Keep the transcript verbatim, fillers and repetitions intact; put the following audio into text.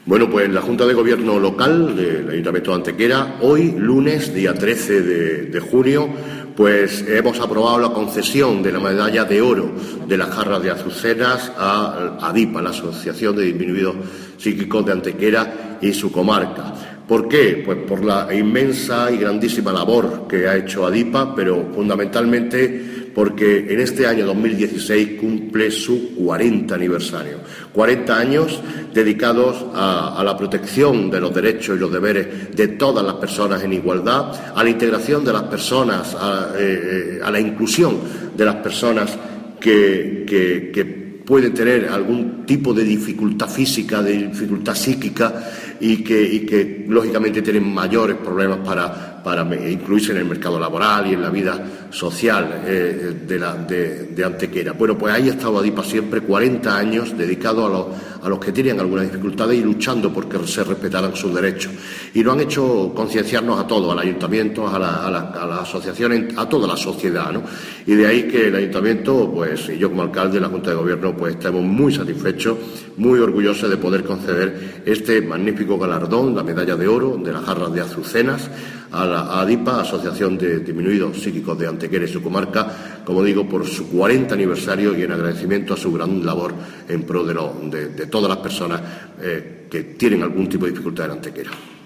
Bueno, pues la Junta de Gobierno local del Ayuntamiento de Antequera, hoy, lunes, día trece de junio, pues hemos aprobado la concesión de la medalla de oro de las jarras de Azucenas a ADIPA, la Asociación de Disminuidos Psíquicos de Antequera y su comarca. ¿Por qué? Pues por la inmensa y grandísima labor que ha hecho ADIPA, pero fundamentalmente porque en este año dos mil dieciséis cumple su cuarenta aniversario. cuarenta años dedicados a, a la protección de los derechos y los deberes de todas las personas en igualdad, a la integración de las personas, a, eh, a la inclusión de las personas que, que, que pueden tener algún tipo de dificultad física, de dificultad psíquica y que, y que lógicamente tienen mayores problemas para, para incluirse en el mercado laboral y en la vida social eh, de, la, de, de Antequera. Bueno, pues ahí ha estado ADIPA siempre, cuarenta años dedicado a los, a los que tienen algunas dificultades y luchando por que se respetaran sus derechos. Y lo han hecho concienciarnos a todos, al ayuntamiento, a las a la, a la asociaciones, a toda la sociedad, ¿no? Y de ahí que el ayuntamiento, pues, y yo como alcalde de la Junta de Gobierno, pues estamos muy satisfechos, muy orgullosos de poder conceder este magnífico galardón, la medalla de oro de las jarras de Azucenas, a la a ADIPA, Asociación de Disminuidos Psíquicos de Antequera y su comarca, como digo, por su cuarenta aniversario y en agradecimiento a su gran labor en pro de, lo, de, de todas las personas eh, que tienen algún tipo de dificultad en Antequera.